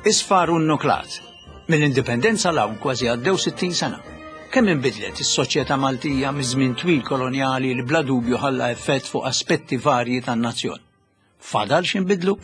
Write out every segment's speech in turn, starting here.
Isfaru nnuklat. Mill-indipendenza l-hawn kważi għaddew 60 sena. Kemm inbidlet is-soċjetà Maltija miż-żmien twil kolonjali li bla dubju ħalla effett fuq aspetti varji tan-nazzjon. Fadal x'inbidlu?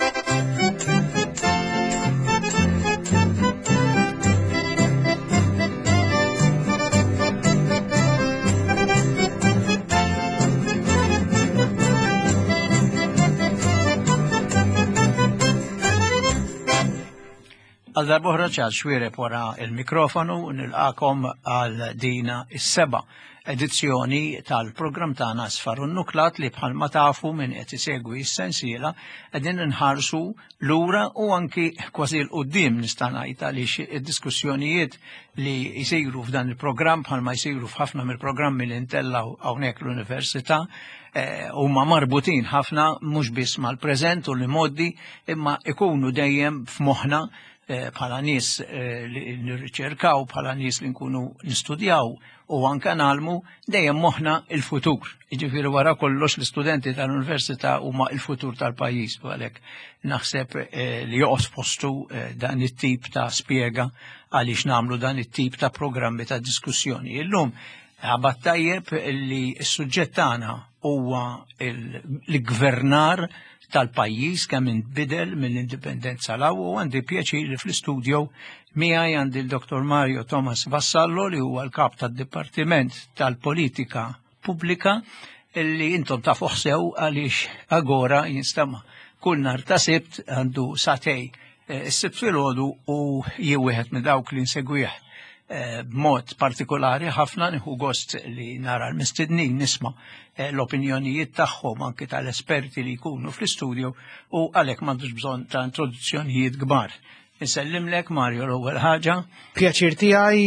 Għal darbohra ċad xwiereb wara il-mikrofonu nilqakom għal dina is-seba' edizzjoni tal-programm tagħna Isfaru nnuklat li bħalma tafu minn qed isegwi s-sensiela qegħdin inħarsu lura u anki kważi l-qudiem nista' ngħid għaliex id-diskussjonijiet li jsiru f'dan il-programm bħalma jsiru f'ħafna mill-programmi li ntellaw hawnhekk l-Università huma marbutin ħafna mhux biss mal-preżent u l-modi imma ikunu dejjem f'moħħna bħala nies li nirriċerkaw, bħala nies li nkunu nistudjaw u anke nagħmlu dejjem moħħna il-futur. Jiġifieri wara kollox l-istudenti tal-Università huma l-futur tal-pajjiż u għalhekk naħseb li joqgħod postu dan it-tip ta' spjega għaliex nagħmlu dan it-tip ta' programmi ta' diskussjoni. Illum ħabat tajjeb li s-suġġett tagħna huwa l-gvernar tal-pajjiż kemm inbidel mill-indipendenza law u għandi pjaċir li fl-istudju miegħi għandi l-Dr. Mario Thomas Vassallo li huwa l-kap tad-Dipartiment tal-Politika Pubblika li intom tafu sew għaliex agora jinstema' kull nhar ta' Sibt għandu satej is-Sibt filgħodu u jien wieħed minn dawk li nsegwih b'mod partikolari ħafna nieħu gost li nara l-mistednin nisma' l-opinjonijiet tagħhom anke tal-esperti li jkunu fl-istudju u għalhekk m'għandux bżonn ta' introduzzjonijiet kbar. Insellimlek Mario l-ewwel ħaġa. Pjaċir tiegħi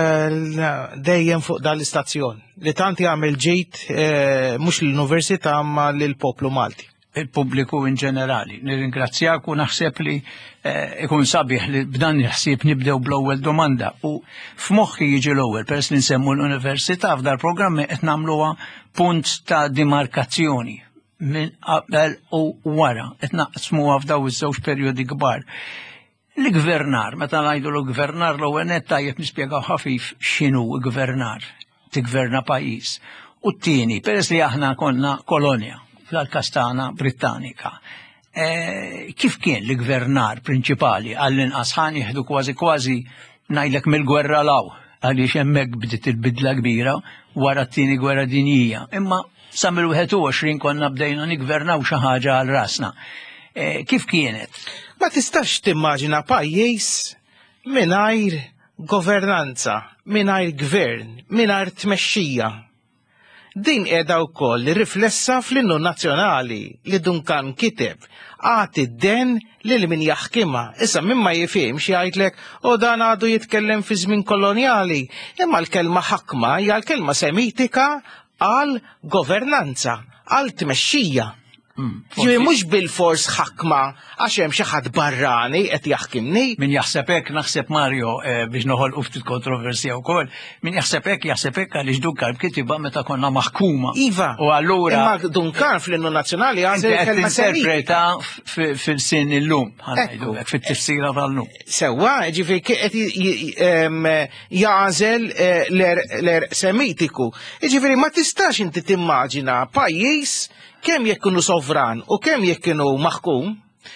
dejjem fuq dal-istazzjon li tant jagħmel ġid mhux l-Università ma lill-poplu Malti. Il-pubbliku in ġenerali. Nirringrazzjak u naħseb li ikun sabiħ li b'dan il-ħsieb nibdew bl-ewwel domanda u f'moħħi jiġi l-ewwel peress li nsemmu l-Università f'dal programmi qed nagħmluha punt ta' dimarkazzjoni minn qabel u wara qed naqsmuha f'daw iż-żewġ perjodi kbar. L-gvernar, meta ngħidu l-gvernar l-ewwel nett tajjeb nispjegaw ħafif x'inhu gvernar, tigverna pajjiż. U t-tieni, peress li aħna konna kolonja fl-Kastana Britannika. Kif kien l-gvernar prinċipali għall-inqas ħan jieħdu kważi ngħidlek mill-gwerra law għaliex hemmhekk bdiet il-bidla kbira wara t-tieni gwerra dinjija. Imma sa mill-21 konna bdejna nigvernaw xi ħaġa għal rasna. Kif kienet? Ma tistax timmaġina pajjiż mingħajr governanza, mingħajr gvern, mingħajr tmexxija. Din qiegħda wkoll riflessa fl-innu nazzjonali li Duncan kiteb għati d-den lil min jaħkimha. Issa min ma jifhimx jgħidlek u dan għadu jitkellem fi żmien kolonjali, imma l-kelma ħakma hija l-kelma semitika għal governanza, għal tmexxija. Ġifieri mhux bil-fors ħakma għax hemm xi ħadd barrani qed jaħkimni. Min jaħseb hekk naħseb Mario biex noħolqu ftit kontroversja wkoll, min jaħseb hekk għaliex Duncan kitibha meta konna maħkuma. Iva. U allura imma Duncan fl-innu nazzjonali għażel kelma interpreta fil-sin illum, ħanajdu hekk fit-tifsira tal-lum. Sewwa, ġifieri qed jażel l-er semitiku. Ġifieri ma tistax inti timmaġina pajjiż kemm jekk kienu sovran u kemm jekk kienu maħkum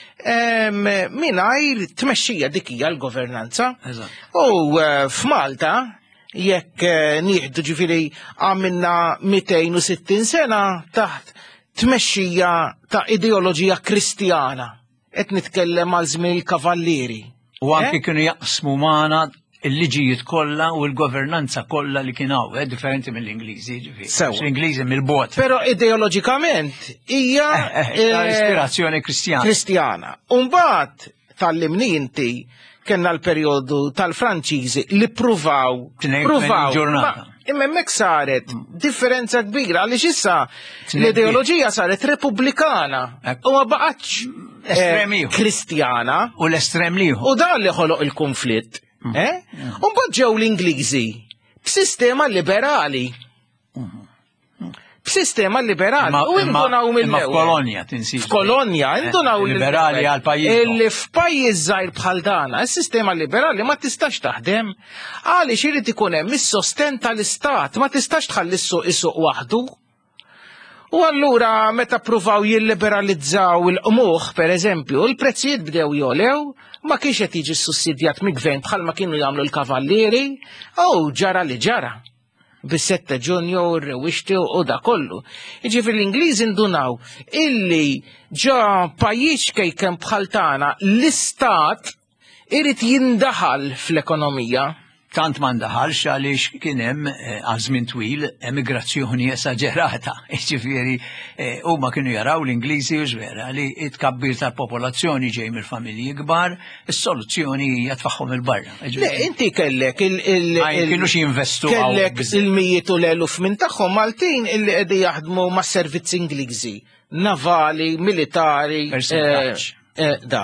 mingħajr tmexxija dik hija l-governanza. U f'Malta jekk nieħdu ġifieri għamilna 260 sena taħt tmexxija ta' ideoloġija kristjana. Qed nitkellem għal żmien il-kavallieri. U anke kienu jaqsmu magħna il-liġijiet kollha u l-governanza kollha li kien hawn, differenti mill-Ingliżi, ġifieri. L-Ingliżi mill-bot. Però ideoloġikament hija ispirazzjoni kristjana. Kristjana. U mbagħad tallimni inti kellna l-perjodu tal-Franċiżi li pruvaw ġurnata. Imma hemmhekk saret differenza kbira għaliex issa l-ideoloġija saret repubblikana u ma baqgħetx kristjana u l-estrem liħu. U dan li ħoloq il-konflitt. Mbagħad ġew l-Ingliżi b'sistema liberali. b'sistema liberali. U indunaw mill-ewwel. F'Kolonja tinsi. F'Kolonja, indunaw liberali għal pajjiż. Illi f'pajjiż żgħir bħal dana, is-sistema liberali ma tistax taħdem għaliex irid ikun hemm is-sosten tal-istat, ma tistax tħalli s-suq waħdu. U allura meta pruvaw jilliberalizzaw il-qmuħ, pereżempju, il-prezzijiet bdew jolew, ma kienx qed jiġi sussidjat mill-gvern bħalma kienu jagħmlu l-kavallieri, u ġara li ġara. Bis-7 Ġunju rewixti u da kollu. Jiġifieri l-Ingliż indunaw illi ġa pajjiż kejkem bħal tagħna l-istat irid jindaħal fl-ekonomija. Tant ma ndaħalx għaliex kien hemm għażmin twil emigrazzjoni esaġerata. Ġifieri huma kienu jaraw l-Ingliżi u vera li t-tkabbir tal-popolazzjoni ġej mill-familji kbar, is-soluzzjoni hija tfaħħom il-barra. Le, inti kellek kienu jinvestu kellek il-mijiet u l-eluf minn tagħhom Maltin illi qegħdi jaħdmu mas-servizzi Ingliżi, navali, militari, da.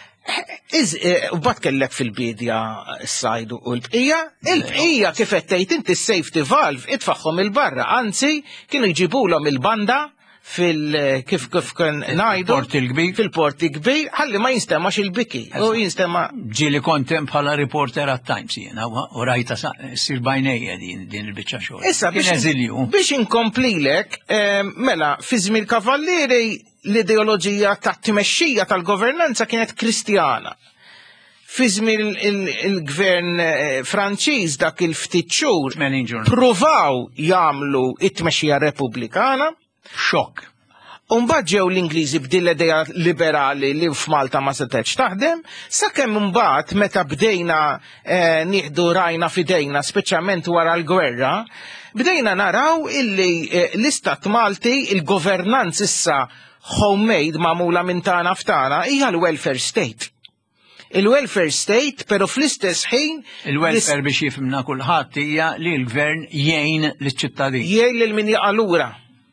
U bat kellek fil-bidja s-sajdu u l-bqija, il-bqija kif tgħid inti s-safety valve itfaħħom il-barra, anzi kienu jġibulhom il-banda kif kien ngħidu fil-porti kbir, ħalli ma jinstemax il-biki u jinstema. Ġieli kontem bħala reporter għat-Times jiena u rajta ssir bajnejja din il-biċċa xogħol. Issa biex inkomplilek, mela fi żmien kavallieri l-ideoloġija ta' tmexxija tal-governanza kienet kristjana. Fi żmien il-gvern Franċiż dak il-ftit xhur pruvaw jagħmlu it-tmexxija repubblikana. Xokk. U mbagħad ġew l-Ingliżi b'din l-idea liberali li f'Malta ma setgħetx taħdem, sakemm imbagħad meta bdejna nieħdu rajna f'idejna speċjalment wara l-gwerra, bdejna naraw illi l-Istat Malti il-governanz issa homemade magħmula minn tagħna f'tagħna hija l-welfare state. Il-welfare state, pero fl-istess ħin il-welfare biex jifhimna kulħadd hija li l-gvern jgħin liċ-ċittadin. Jgħin lil min jaqalura.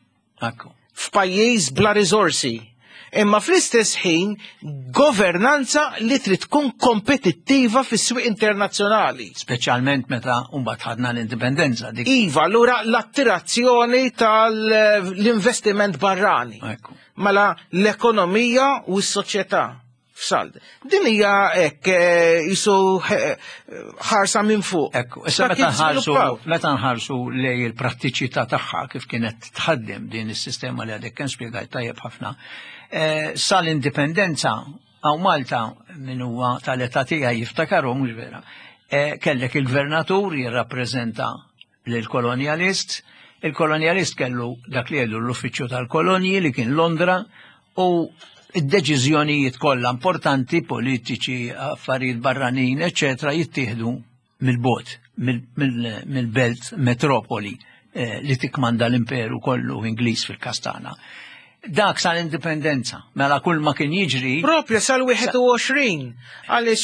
F'pajjiż bla riżorsi. Imma fl-istess ħin governanza li trid tkun kompetittiva fis-swieq internazzjonali. Speċjalment meta mbagħad ħadna l-indipendenza dik. Iva, allura l-attirazzjoni tal-investiment barrani. Mela l-ekonomija u s-soċjetà. F'sald. Din hija hekk jisu ħarsa minn fuq. Ekku, issa meta nħarsu lej il-prattiċità tagħha kif kienet tħaddem din is-sistema li għadek kien spjegajt tajjeb ħafna. Sal-indipendenza għaw Malta min huwa tal-età tiegħi jiftakarhom mhux vera. Kellek il-gvernatur jirrappreżenta lill-kolonjalist, il-kolonjalist kellu dak li kellu l-uffiċċju tal-kolonji li kien Londra u id-deċiżjonijiet kollha importanti, politiċi, affarijiet barranin, eċetera, jittieħdu mill-bot, mill-belt metropoli li tikmanda l-imperu kollu Ingliż fil-Kastana. Dak sal-indipendenza, mela kull ma kien jiġri. Propja sal-21, għaliex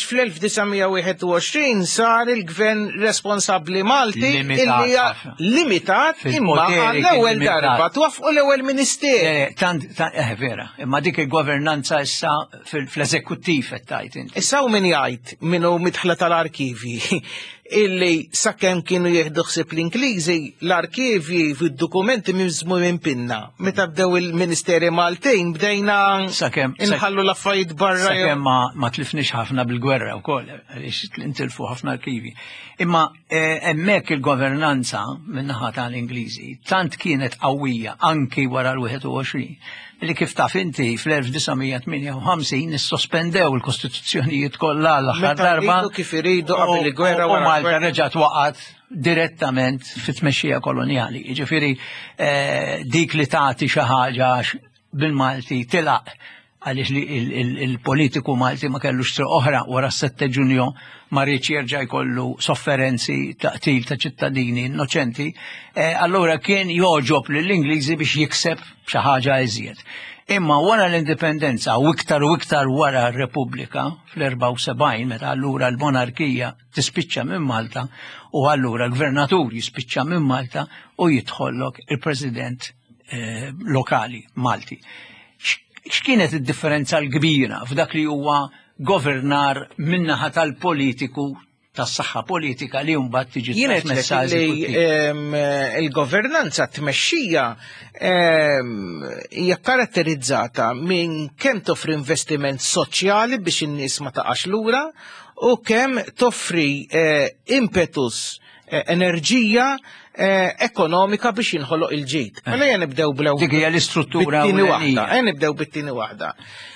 fl-1921 sar il-gvern responsabbli Malti limitat imma għall-ewwel darba twaffqu l-ewwel ministeri. Vera, imma dik il-governanza issa fl-eżekuttiv qed tgħid inti. Issa min jgħid minnu mitħla tal-arkivi illi sakemm kienu jieħdu ħsieb l-Ingliżi l-arkivi fid-dokumenti miżmu minn pinna. Meta bdew il-Ministeri Maltin bdejna inħallu l-affarijiet barra. Sakemm ma tlifniex ħafna bil-gwerra wkoll għaliex intilfu ħafna arkivi. Imma hemmhekk il-governanza min-naħa tal-Ingliżi tant kienet qawwija anki wara l-21 li kif taf inti fl-1958 nissospendew il-kostituzzjonijiet kollha l-aħħar darba kif iridu qabel il-gwerra u Malta reġgħet waqgħet direttament fit-tmexxija koloniali. Jiġifieri dik li tagħti xi ħaġa bil-Malti tilaq għaliex li il-politiku Malti ma kellux triq oħra wara s-7 Ġunju ma rridx jerġa' jkollu sofferenzi taqtil ta' ċittadini innoċenti, allura kien joġob lill-Ingliżi biex jikseb xi ħaġa iżjed. Imma wara l-indipendenza u iktar wara r-Repubblika fl-74 meta allura l-monarkija tispiċċa minn Malta u allura l-gvernatur jispiċċa minn Malta u jidħollok il-President lokali Malti. X'kienet id-differenza l-kbira f'dak li huwa governar min-naħa tal-politiku tas-saħħa politika li mbagħad tiġi Jienet trasmessa li il-governanza tmexxija hija karatterizzata minn kemm toffri investiment soċjali biex in-nies ma taqax lura u kemm toffri impetus enerġija ekonomika biex jinħoloq il-ġid. Mela jien nibdew bl-ewwel. Dik hija l-istruttura waħda. Nibdew bit-tieni waħda.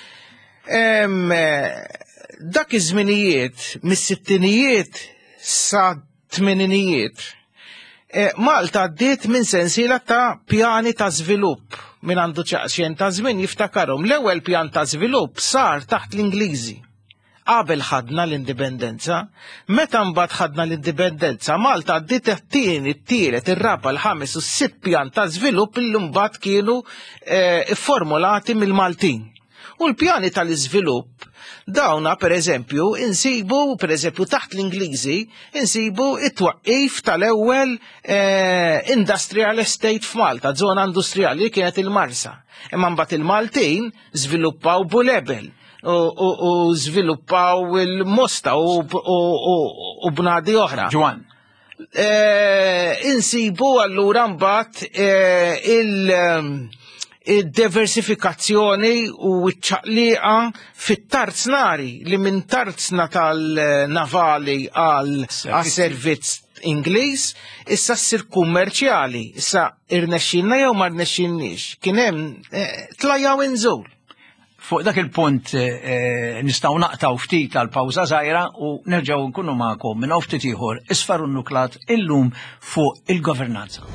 Dak iż-żminijiet mis-sittinijiet sa tmeninijiet Malta għaddiet minn sensiela ta' pjani ta' żvilupp minn għandu ċaqsien ta' żmien jiftakarhom. L-ewwel pjan ta' żvilupp sar taħt l-Ingliżi. Qabel ħadna l-indipendenza, meta mbagħad ħadna l-indipendenza, Malta għaddiet it-tieni, it-tielet, ir-raba', l-ħames u s-sitt pjan ta' żvilupp li mbagħad kienu formulati mill-Maltin. U l-pjani tal-iżvilupp dawna pereżempju insibu pereżempju taħt l-Ingliżi insibu it-twaqqif tal-ewwel industrial estate f'Malta, żona industrijali li kienet il-Marsa. Imma mbagħad il-Maltin żviluppaw Bulebel u żviluppaw il-Mosta u bnadi oħra. Ġwan. Insibu allura mbagħad il-diversifikazzjoni u ċaqliqa fit-tarznari li minn tarzna tal-navali għal-servizz Ingliż issa ssir kummerċjali, issa irnexxinna jew ma rnexxinniex. Kien hemm tlajjaw inżul. Fuq dak il-punt nistgħu naqtaw ftit tal-pawża żgħira u nerġgħu nkunu magħkom minn ftit ieħor isfar un-nuklat illum fuq il-governanza.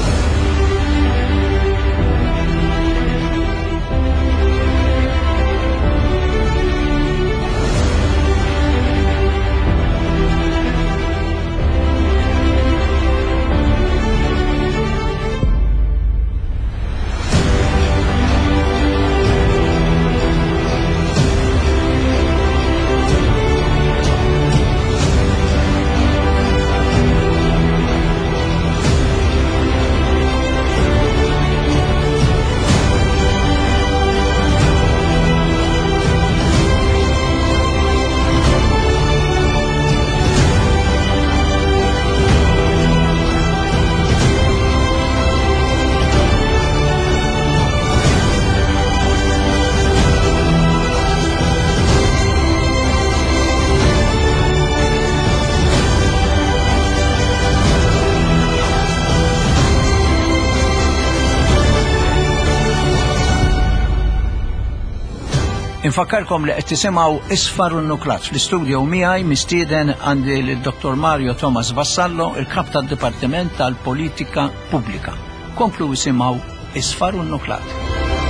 Infakkarkom li qed tisimgħu Isfar un-Nuklat fl-istudio miegħi mistieden għandi l-Dr. Mario Thomas Vassallo, il-Kap tad-Dipartiment tal-Politika Pubblika. Komplu isimgħu Isfar un-Nuklat.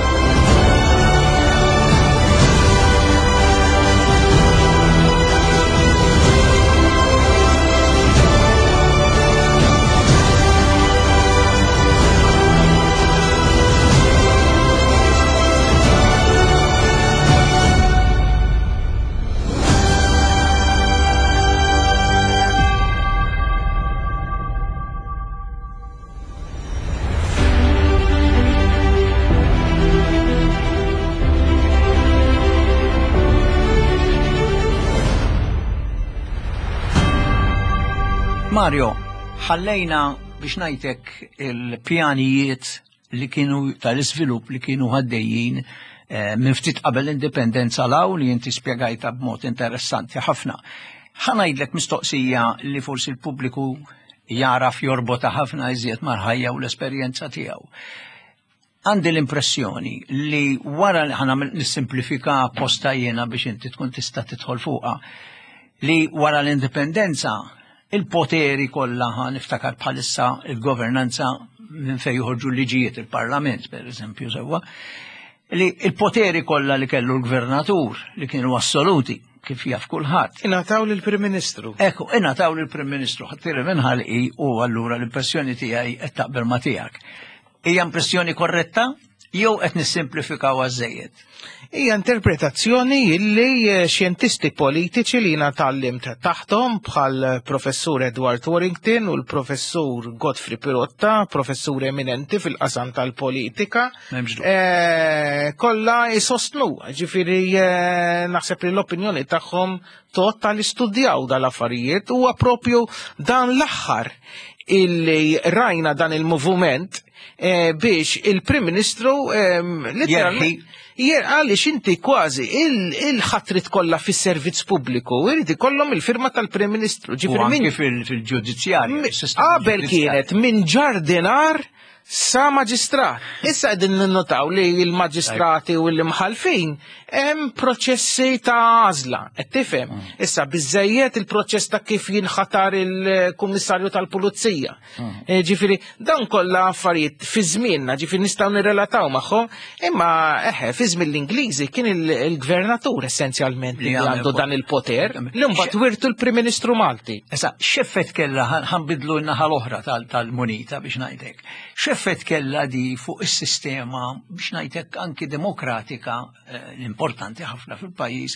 Mario, ħallejna biex ngħidlek il-pjanijiet li kienu tal-iżvilupp li kienu ħaddejjin minn ftit qabel indipendenza law li inti spjegajta b'mod interessanti ħafna. Ħanajdlek mistoqsija li forsi l-pubbliku jaraf jorbota ħafna iżjed mal-ħajja u l-esperjenza tiegħu. Għandi l-impressjoni li wara ħanamel nissimplifika posta jiena biex inti tkun tista' tidħol fuqha li wara l-indipendenza il-poteri kollha niftakar bħalissa il-governanza minn fejn joħorġu liġijiet il-Parlament pereżempju sewwa li il-poteri kollha li kellu l-gvernatur li kienu assoluti kif jaf kulħadd. Ingħataw lill-Prim Ministru. Ekku, ingħataw lill-Prim Ministru ħadd minħalqi u allura l-impressjoni tiegħi qed taqbel ma tiegħek. Hija impressjoni korretta jew qed nissimplifikaw għażejjed? hija interpretazzjoni illi xjentisti politiċi li jiena tallimt taħtom bħal professur Edward Warrington u l-professur Godfrey Pirotta, professur eminenti fil-qasam tal-politika, kollha jsostnu, ġifieri naħseb li l-opinjoni tagħhom tal-istudjaw dal-affarijiet huwa propju dan l-aħħar illi rajna dan il-moviment biex il-Prim Ministru għaliex inti kważi il-ħatrit kollha fis-servizz pubbliku irid ikollhom il-firma tal-Prim Ministru. Ġifieri fil-ġudizzjarju. Qabel kienet minn ġardinar sa maġistrat. Issa qegħdin ninnotaw li l-maġistrati u l-imħalfin hemm proċessi ta' għażla, qed tifhem. Issa biżżejjed il-proċess ta' kif jinħatar il-Kummissarju tal-Pulizija. Ġifieri dawn kollha affarijiet fi żmienna, ġifieri nistgħu nirrelataw magħhom, imma fi żmien l-Ingliżi kien il-Gvernatur essenzjalment li għandu dan il-poter li mbagħad wirtu l-Prim Ministru Malti. Issa x'effett kellha ħanbidlu n-naħa l-oħra tal-munita biex ngħidlek. X'effett kellha di fuq is-sistema biex ngħidlek anki demokratika importanti ħafna fil-pajjiż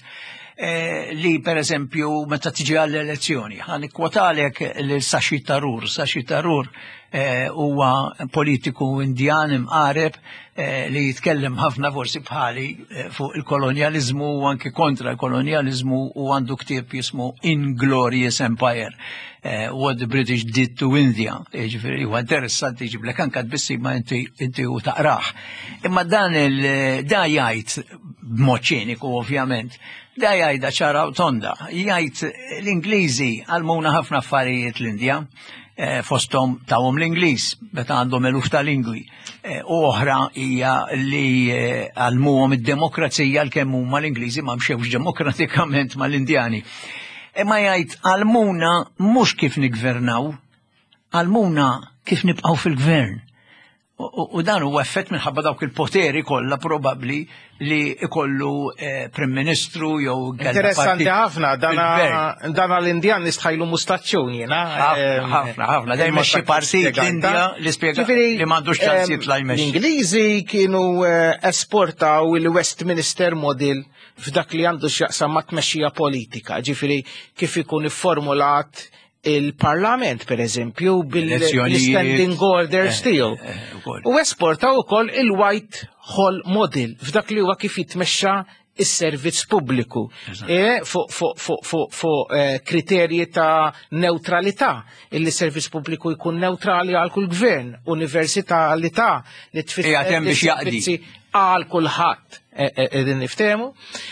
li pereżempju meta tiġi għall-elezzjoni. Ħan ikkwotalek lil Sashi Tharoor. Sashi Tharoor huwa politiku Indjan imqareb li jitkellem ħafna forsi bħali fuq il-kolonializmu u anki kontra l-kolonializmu u għandu ktieb jismu Inglorious Empire. What the British did to India. Ġifieri huwa interessanti ġiblek anke tbissi ma inti u taqrah. Imma dan da jgħid b'mod ċiniku ovvjament. Da jgħidha ċara u tonda. Jgħid l-Ingliżi għalmuna ħafna affarijiet l-Indja fosthom tawhom l-Ingliż meta għandhom eluf tal-lingwi. Oħra hija li għalmuhom id-demokrazija l-kemm huma l-Ingliżi ma mxewx demokratikament mal-Indjani. Imma jgħid għalmuna mhux kif nigvernaw, għalmuna kif nibqgħu fil-gvern. U dan huwa effett minħabba dawk il-poteri kollha probabbli li ikollu Prim Ministru jew interessanti ħafna dan l-Indjan nistħajlu mustaċċjoni jiena. Ħafna dejjem xi partit l-Indja li spjega li m'għandux ċans jitla' jmexxi. L-Ingliżi kienu esportaw il-Westminster Model f'dak li għandu x'jaqsam ma' tmexxija politika, ġifieri kif ikun ifformulat il-Parlament, per eżempju, bil-standing orders tiegħu. U esportaw ukoll il-White Hall Model f'dak li huwa kif jitmexxa is-servizz pubbliku fuq kriterji ta' neutralità, illi servizz pubbliku jkun neutrali għal kull gvern, universalità li tfisser għal kulħadd. Qegħdin niftehmu.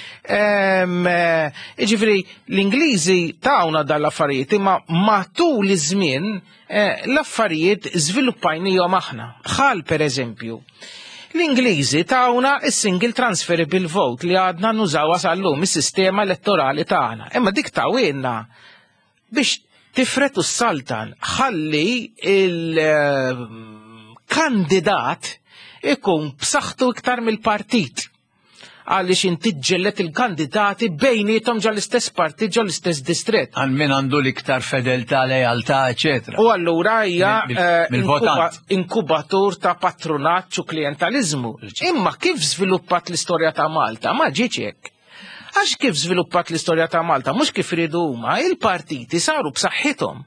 Ġifiri, l-Ingliżi tawna dal-affarijiet, imma matul iż-żmien l-affarijiet żviluppajnihom aħna. Bħal pereżempju, l-Ingliżi tawna is-single transferable vote li għadna nużawha sal-lum is-sistema elettorali tagħna. Imma dik tawilna biex tifretu s-saltan ħalli il-kandidat ikun b'saħħtu iktar mill-partit. Għaliex inti ġellet il-kandidati bejnietom ġol istess partit ġol istess distret. Għal min għandu l-iktar fedeltà, lejaltà, eccetera. U allura hija inkubatur ta' patronaġġ u klientalizmu. Imma kif żviluppat l-istorja ta' Malta? Ma ġietx hekk. Għax kif żviluppat l-istorja ta' Malta? Mhux kif iridu huma, il-partiti saru b'saħħithom.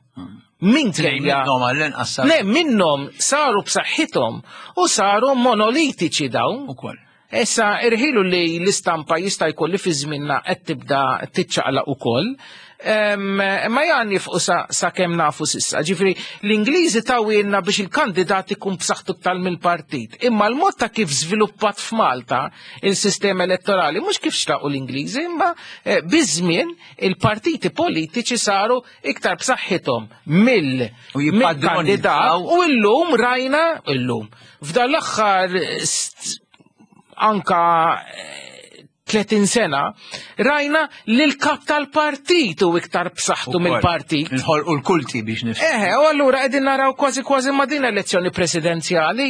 Minnhom saru b'saħħithom u saru monolitiċi dawn. Ukoll. Issa irħilu li l-istampa jista' jkolli fi żminna qed tibda tiċċaqlaq ukoll. Ma jgħan nifqu sa kemm nafu sissa. Ġifri l-Ingliżi tawilna biex il-kandidat ikun b'saħħtu iktar mill-partit. Imma l-mod ta' kif żviluppat f'Malta il-sistema elettorali mhux kif xtaqu l-Ingliżi, imma biż-żmien il-partiti politiċi saru iktar b'saħħithom mill-kandidat u llum rajna f'dan l-aħħar anka 30 sena, rajna li l-kap tal-partit u iktar b'saħħtu mill-partit. U l-kulti biex nifhem. U allura qegħdin naraw kważi ma din elezzjoni presidenzjali.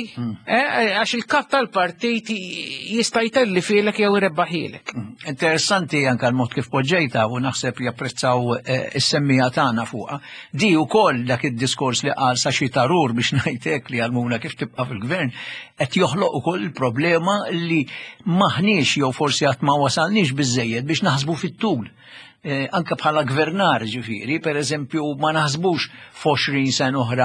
Għax il-kap tal-partit jista' jtelli filek jew irebbaħilek. Interessanti anke l-mod kif poġġejta u naħseb japprezzaw is-semmija tagħna fuqha. Di wkoll dak id-diskors li qal sa xi tarur biex ngħidlek li għalmuna kif tibqa' fil-gvern qed joħloq ukoll il-problema li maħniex jew forsi qatt ma wasalniex biżżejjed biex naħsbu fit-tul. Anke bħala gvernar ġifieri, pereżempju ma naħsbux f'20 sen oħra,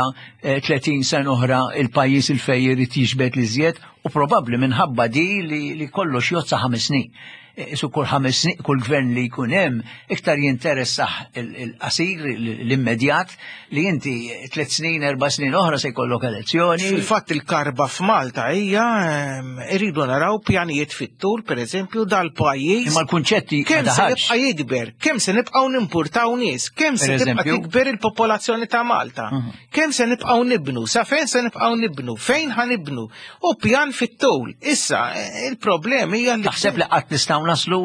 30 sen oħra il-pajjiż il-fejn irid jiġbed li żjed u probabbli minħabba di li kollox jozza 5 snin. Su kull 5 snin, kull gvern li jkun hemm iktar jinteressaħ il-qasir l-immedjat li inti 3 snin, 4 snin oħra se jkollok elezzjoni. Fil-fatt il-karba f'Malta hija irridu naraw pjanijiet fit-tul, pereżempju dal-pajjiż. Imma l-kunċetti kemm se nibqa' jikber, kemm se nibqgħu nimpurtaw nies, kemm se tibqa' tikber il-popolazzjoni ta' Malta, kemm se nibqgħu nibnu, sa fejn se nibqgħu nibnu, fejn ħanibnu, u pjan fit-tul. Issa il-problemi hija li taħseb li qatt nistgħu naslu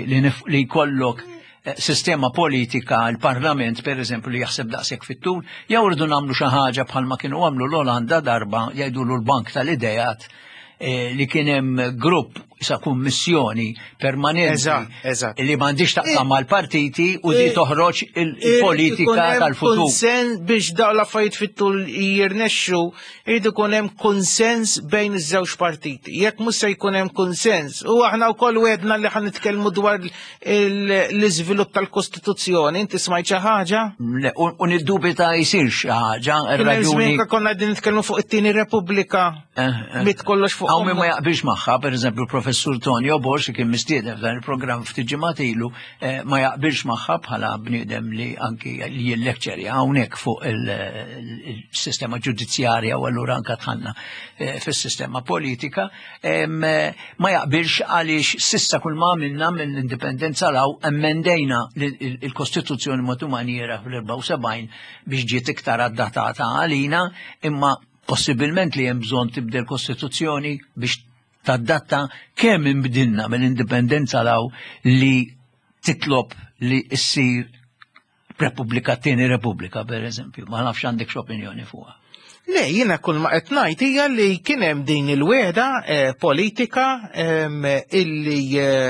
li jkollok sistema politika, il-parlament per eżempju li jaħseb daqshekk fit-tul, jew irridu nagħmlu xi ħaġa bħalma kienu għamlu l-Olanda darba jgħidulu l-Bank tal-Idejat li kien hemm grupp sa kummissjoni permanenti li m'għandix taqsam mal-partiti u di toħroġ il-politika tal-futur. Konsens biex daw l-affarijiet fit-tul jirnexxu, irid ikun hemm konsens bejn iż-żewġ partiti. Jekk mhux se jkun hemm konsens, u aħna wkoll wedna li ħan nitkellmu dwar l-iżvilupp tal-Kostituzzjoni, inti smajt xi ħaġa? U niddubita jsir xi ħaġa, ir-raġuni. Konna qegħdin nitkellmu fuq it-tieni Repubblika, mit kollox fuq. Hawn min ma jaqbilx magħha, pereżempju professur Tonio Borsi kien mistieden f'dan il-programm ftit ġimgħat ilu ma jaqbilx magħha bħala bniedem li anki li jillekkċerja hawnhekk fuq il-sistema ġudizzjarja u allura anke tħanna fis-sistema politika, ma jaqbilx għaliex sissa kull ma minna mill-indipendenza law emmendejna il-Kostituzzjoni mod maniera fl-74 biex ġiet iktar addatata għalina, imma possibilment li hemm bżonn tibdel Kostituzzjoni biex tadatta kemm inbdilna mill-indipendenza law li titlob li ssir Repubblika tieni Repubblika pereżempju. Ma nafx għandek x'opinjoni fuqha. Le, jiena kull ma qed ngħid hija li kien hemm din il-weda politika illi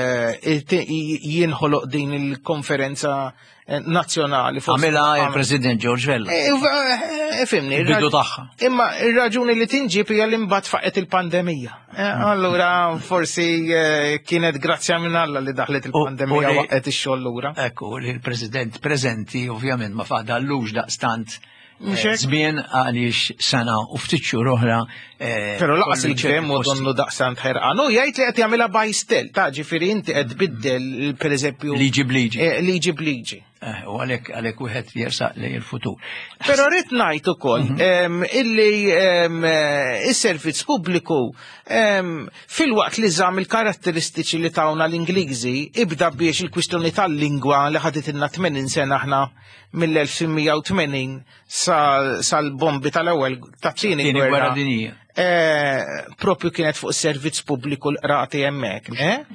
jinħoloq din il-konferenza nazzjonali. Għamilha il-President George Vella. Fimni. Bidu tagħha. Imma ir-raġuni li tinġib hija li mbagħad faqet il-pandemija. Allura forsi kienet grazzja minn Alla li daħlet il-pandemija waqgħet ix-xogħol lura. Ekku, li l-President preżenti ovvjament ma fadallux daqstant żmien għaliex sena u ftit xhur oħra. Però laqas il-gvern u donnu daqstant ħerqan. U jgħid li qed jagħmilha bajstel, ta' ġifieri inti qed tbiddel pereżempju liġi b'liġi. Liġi b'liġi. U għalhekk wieħed jersaq lejn il-futur. Però rrid ngħid ukoll illi is-servizz pubbliku fil-waqt li żamm il-karatteristiċi li tawna l-Ingliżi ibda biex il-kwistjoni tal-lingwa li ħadit-ilna 80 sena aħna mill-1980 sal-bombi tal-ewwel tat-tieni gwerra dinjija. Propju kienet fuq is-servizz pubbliku l-qrati hemmhekk.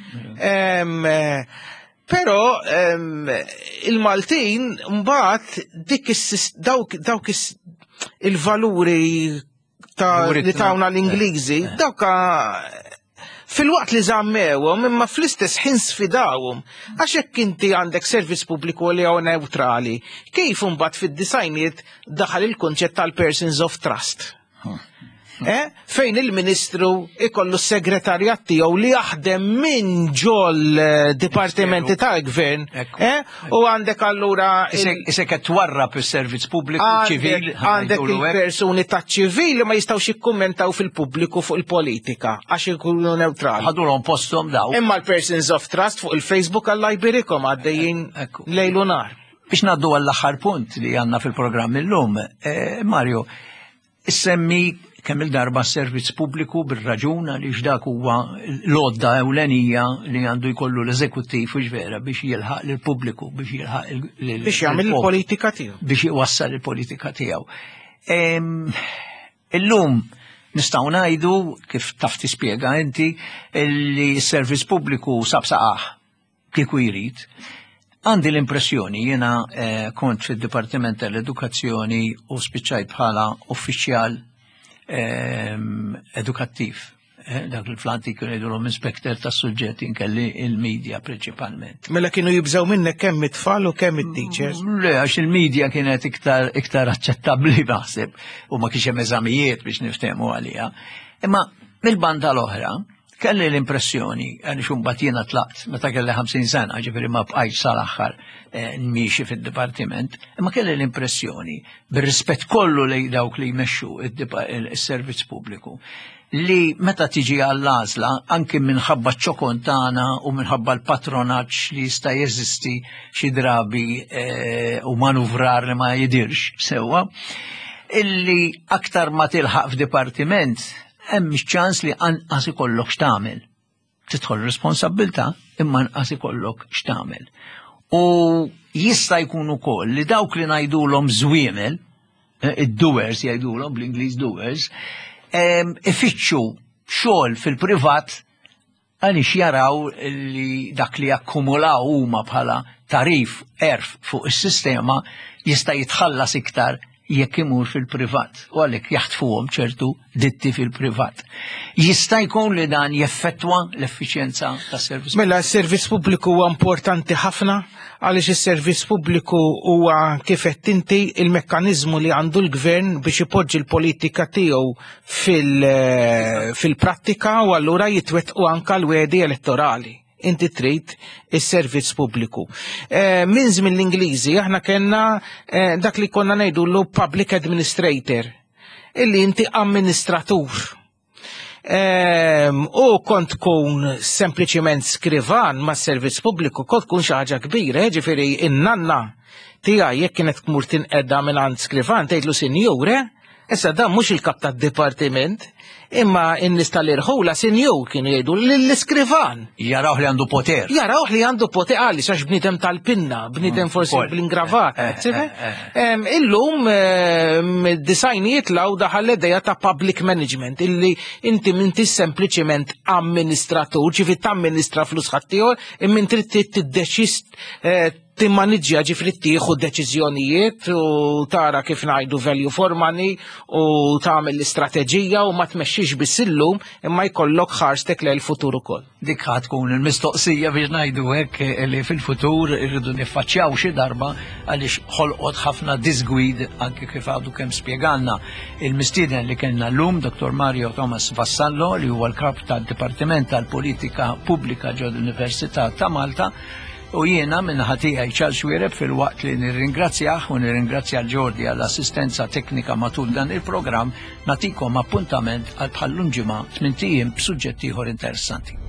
Però il-Maltin mbagħad dawk il-valuri li tawna l-Ingliżi dawk fil-waqt li żammewhom imma fl-istess ħin sfidawhom għax hekk inti għandek servizz pubbliku li huwa neutrali, kif imbagħad fid-disajniet daħal il-kunċett tal-persons of trust. Fejn il-Ministru ikollu s-segretarjat tiegħu li jaħdem minn ġol dipartimenti tal-Gvern u għandek allura isek qed twarrab is-servizz pubbliku ċivil għandek il-persuni taċ-ċivili ma jistgħux jikkummentaw fil-pubbliku fuq il-politika għax ikunu neutrali. Ħadulhom posthom daw. Imma l-persons of trust fuq il-Facebook Alla jbirikom għaddejjin lejlu nar. Biex ngħaddu għall-aħħar punt li għandna fil-programm illum, Mario, issemmi kemm il-darba s-servizz pubbliku bir-raġun għaliex dak huwa l-għodda ewlenija li għandu jkollu l-eżekuttiv u ġvera biex jilħaq lill-pubbliku, biex jilħaq biex jagħmel il-politika tiegħu. Biex iwassal il-politika tiegħu. Illum Nistgħu ngħidu kif taf tispjega inti li s-servizz pubbliku sabsaqaħ kieku jrid. Għandi l-impressjoni jiena kont fid-Dipartiment tal-Edukazzjoni u spiċċajt bħala uffiċjal edukattiv. Dak il-flanti kienu jgħidulhom inspektor tas-suġġetti inkelli il-medja prinċipalment. Mela kienu jibżaw minnek kemm it-tfal u kemm it-teachers? Le, għax il-medja kienet iktar aċċettabbli naħseb u ma kienx hemm eżamijiet biex niftehmu għaliha. Imma mill-banda l-oħra kelli l-impressjoni għaliex imbagħad jiena tlaqt meta kelli 50 sena, ġifieri ma bqajtx sal-aħħar nmiexi fid-dipartiment, imma kelli l-impressjoni bir-rispett kollu lejn dawk li jmexxu is-servizz pubbliku li meta tiġi għall-għażla anke minħabba ċ-ċokon tagħna u minħabba l-patronaġġ li jista' jeżisti xi drabi u manuvrar li ma jidirx sewwa, illi aktar ma tilħaq f'dipartiment hemm ċans li anqas ikollok x'tagħmel. Tidħol responsabbiltà imma anqas ikollok x'tagħmel. U jista' jkun ukoll li dawk li ngħidulhom żwiemel, id-doers jgħidulhom bl-Ingliż doers, ifittxu xogħol fil-privat għaliex jaraw li dak li jakkumulaw huma bħala tarif erf fuq is-sistema jista' jitħallas iktar jekk imur fil-privat u għalhekk jaħtfuhom ċertu ditti fil-privat. Jista' jkun li dan jeffettwa l-effiċjenza tas-servizz. Mela s-servizz pubbliku huwa importanti ħafna għaliex is-servizz pubbliku huwa kif qed inti il-mekkaniżmu li għandu l-gvern biex ipoġġi l-politika tiegħu fil-prattika u allura jitwettqu anke l-wedi elettorali. Inti trid is-servizz pubbliku. Minn żmien l-Ingliżi aħna kellna dak li konna ngħidulu public administrator, illi inti amministratur. U kont tkun sempliċiment skrivan ma' servizz pubbliku, kont tkun xi ħaġa kbira, ġifieri in-nanna tiegħi jekk kienet tmur tinqedda mingħand skrivan tgħidlu sinjure, issa dan mhux il-kap tad-dipartiment, imma in-nies tal-irħula sinjur kienu jgħidu l-iskrivan. Jaraw li għandu poter. Jaraw li għandu poter għalli għax bniedem tal-pinna, bniedem forsi bl-ingravat. Illum disajnijiet law daħal l-idea ta' public management illi inti minti sempliċement amministratur, ġifi tamministra flus ħaddieħor, imma inti trid tiddeċiż timmaniġġja ġifri tieħu deċiżjonijiet u tara kif ngħidu value for money u tagħmel l-istrateġija u ma tmexxix biss illum imma jkollok ħarstek lejn il-futur ukoll. Dik ħadd tkun il-mistoqsija biex ngħidu hekk li fil-futur irridu niffaċċjaw xi darba għaliex ħolqot ħafna disgwid anke kif għadu kemm spjegalna il-mistieden li kellna llum Dr. Mario Thomas Vassallo li huwa l-kap tad-Dipartiment tal-Politika Pubblika ġol-Università ta' Malta. U jiena minnaħa tiegħi Charles Xwiereb fil-waqt li nirringrazzjah u nirringrazzja l-Ġordi għall-assistenza teknika matul dan il-programm nagħtikom appuntament għal bħallum ġimgħa 8 b'suġġetti ieħor interessanti.